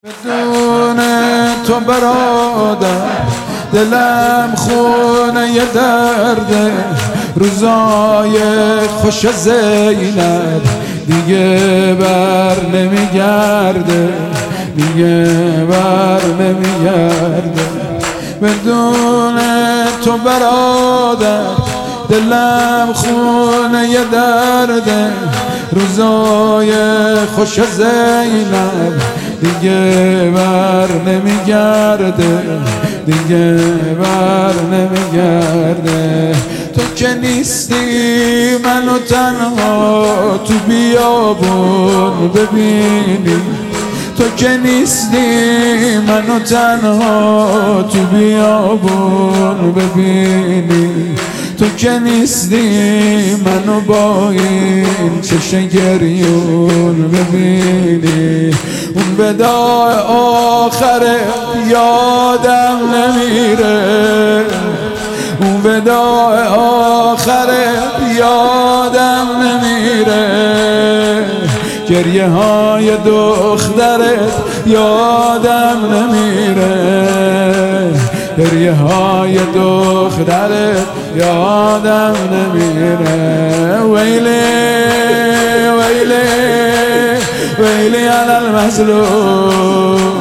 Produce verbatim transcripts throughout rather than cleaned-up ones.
بدون تو برادر دلم خونه ی درده، روزای خوش زینب دیگه بر نمیگرده، دیگه بر نمیگرده. بدون تو برادر دلم خونه ی درده، روزای خوش زینب دیگه بر نمیگرده، دیگه بر نمیگرده. تو که نیستی منو تنها تو بیابون ببینی، تو که نیستی منو تنها تو بیابون ببینی، تو که نیستی منو با این چشم گریون ببینی. اون وداع آخر یادم نمیره، اون وداع آخر یادم نمیره، گریه های دخترت یادم نمیره، گریه های دخترت یادم نمیره. ویلی ویلی ویلی علی المظلوم،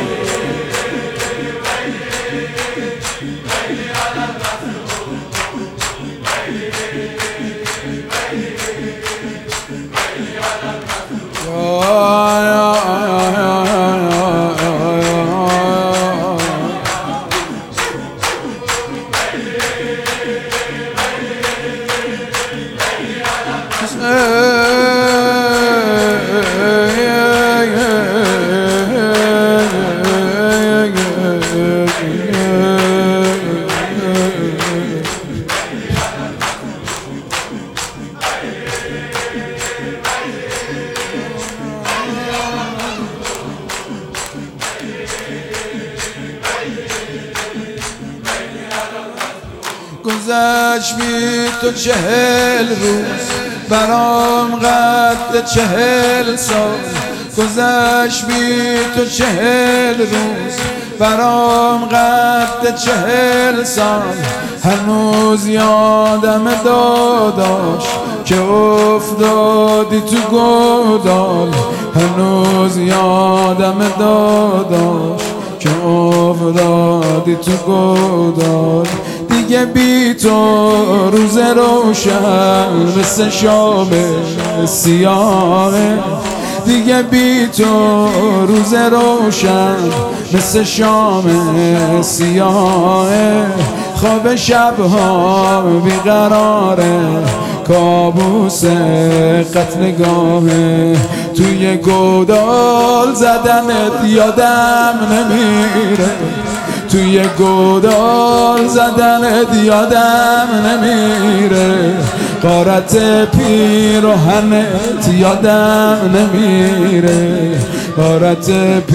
گذشت بی تو چهل روز برام قد چهل سال، گذشت بی تو چهل روز برام قد چهل سال. هنوز یادم داداش که افتادی تو گودال، هنوز یادم داداش که افتادی تو گودال. دیگه بی تو روز روشن مثل شام سیاهه، دیگه بی تو روز روشن مثل شام سیاهه. خواب شبها بیقراره، کابوس قتلگاهه، توی گودال زدنت یادم نمیره، توی گودال زدنت یادم نمیره، غارت پیراهنت یادم نمیره، غارت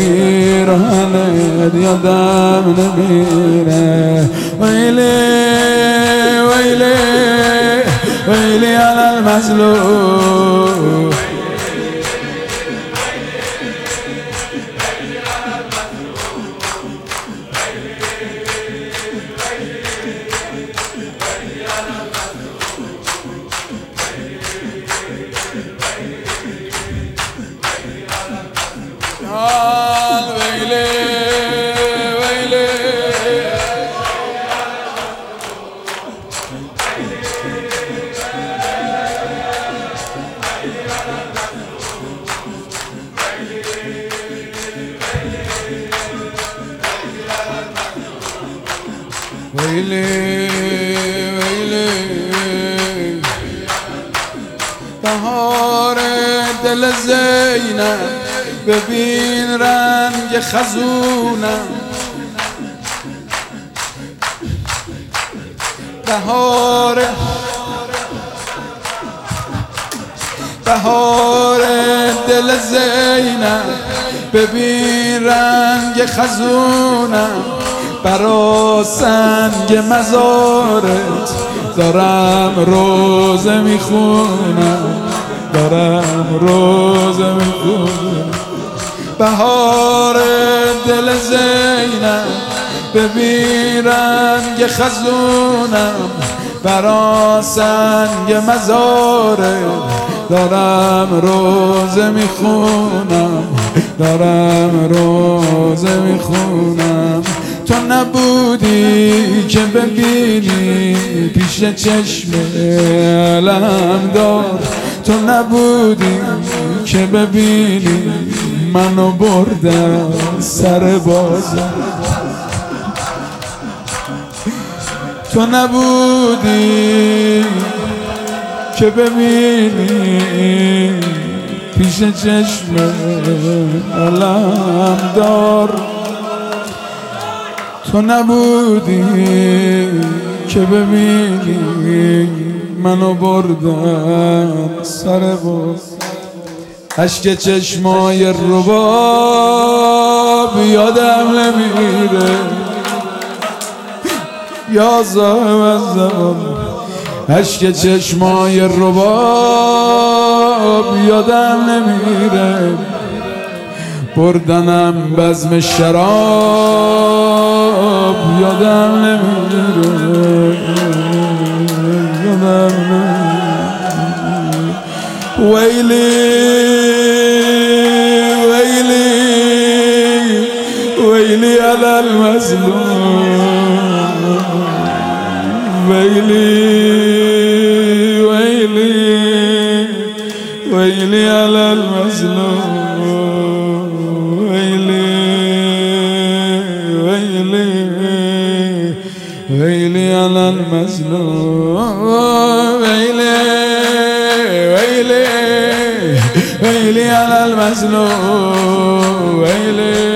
پیراهنت یادم نمیره. ویلی ویلی ویلی علی المظلوم، ویلی ویلی بهار دل زینب ببین رنگ خزونم، بهار بهار دل زینب ببین رنگ خزونم، برا سنگ مزارت دارم روزه میخونم، دارم روزه میخونم، بهار دل زینب ببین رنگ خزونم برا سنگ مزاره دارم روزه میخونم دارم روزه میخونم تو نبودی که ببینی پیش چشم علمدار تو نبودی که ببینی منو بردم سر بازار تو نبودی که ببینی پیش چشم علمدار تو نبودی که ببینی منو بردن سر باز اشک چشمای رباب یادم نمیره یا صاحب الزمان اشک چشمای رباب یادم نمیره بردنم بزم شراب یادم نمیره یادم نمیره ویلی ویلی ویلی علی المظلوم ویلی ویلی ویلی علی المظلوم ویلی ویلی ویلی علی المظلوم ویلی ویلی ویلی علی المظلوم ویلی